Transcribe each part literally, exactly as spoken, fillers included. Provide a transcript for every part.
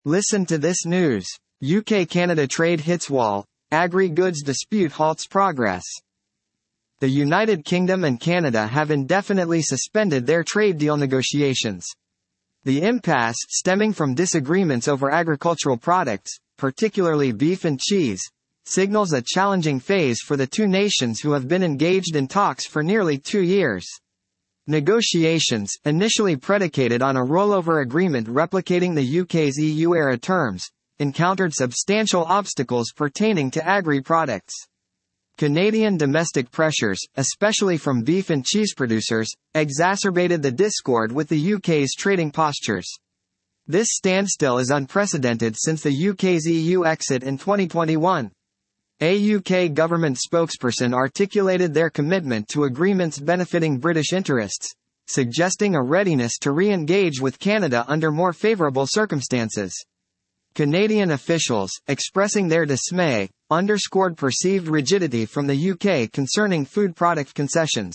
Listen to this news. U K-Canada trade hits wall, agri-goods dispute halts progress. The United Kingdom and Canada have indefinitely suspended their trade deal negotiations. The impasse, stemming from disagreements over agricultural products, particularly beef and cheese, signals a challenging phase for the two nations who have been engaged in talks for nearly two years. Negotiations, initially predicated on a rollover agreement replicating the U K's E U-era terms, encountered substantial obstacles pertaining to agri-products. Canadian domestic pressures, especially from beef and cheese producers, exacerbated the discord with the U K's trading postures. This standstill is unprecedented since the U K's E U exit in twenty twenty-one. A U K government spokesperson articulated their commitment to agreements benefiting British interests, suggesting a readiness to re-engage with Canada under more favourable circumstances. Canadian officials, expressing their dismay, underscored perceived rigidity from the U K concerning food product concessions.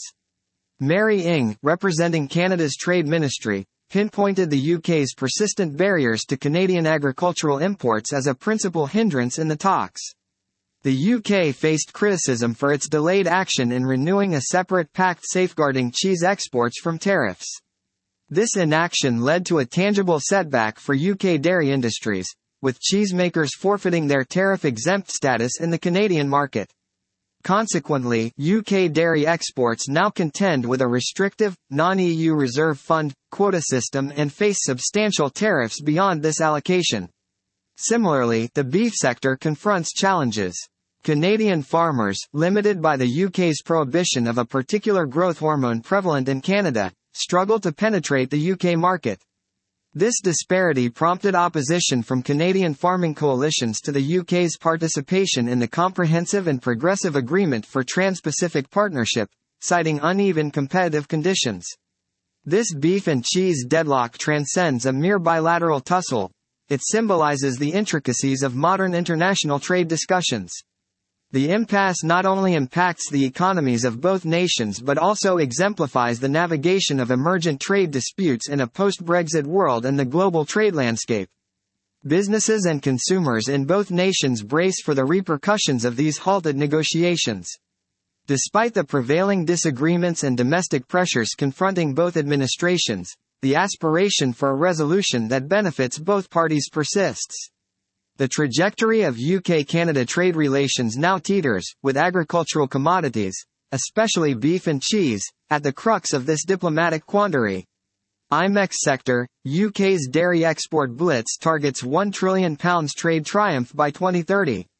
Mary Ng, representing Canada's Trade Ministry, pinpointed the U K's persistent barriers to Canadian agricultural imports as a principal hindrance in the talks. The U K faced criticism for its delayed action in renewing a separate pact safeguarding cheese exports from tariffs. This inaction led to a tangible setback for U K dairy industries, with cheesemakers forfeiting their tariff-exempt status in the Canadian market. Consequently, U K dairy exports now contend with a restrictive, non-E U reserve fund, quota system and face substantial tariffs beyond this allocation. Similarly, the beef sector confronts challenges. Canadian farmers, limited by the U K's prohibition of a particular growth hormone prevalent in Canada, struggle to penetrate the U K market. This disparity prompted opposition from Canadian farming coalitions to the U K's participation in the Comprehensive and Progressive Agreement for Trans-Pacific Partnership, citing uneven competitive conditions. This beef and cheese deadlock transcends a mere bilateral tussle. It symbolizes the intricacies of modern international trade discussions. The impasse not only impacts the economies of both nations but also exemplifies the navigation of emergent trade disputes in a post-Brexit world and the global trade landscape. Businesses and consumers in both nations brace for the repercussions of these halted negotiations. Despite the prevailing disagreements and domestic pressures confronting both administrations, the aspiration for a resolution that benefits both parties persists. The trajectory of U K-Canada trade relations now teeters, with agricultural commodities, especially beef and cheese, at the crux of this diplomatic quandary. I MEX sector, U K's dairy export blitz targets one trillion pounds trade triumph by twenty thirty.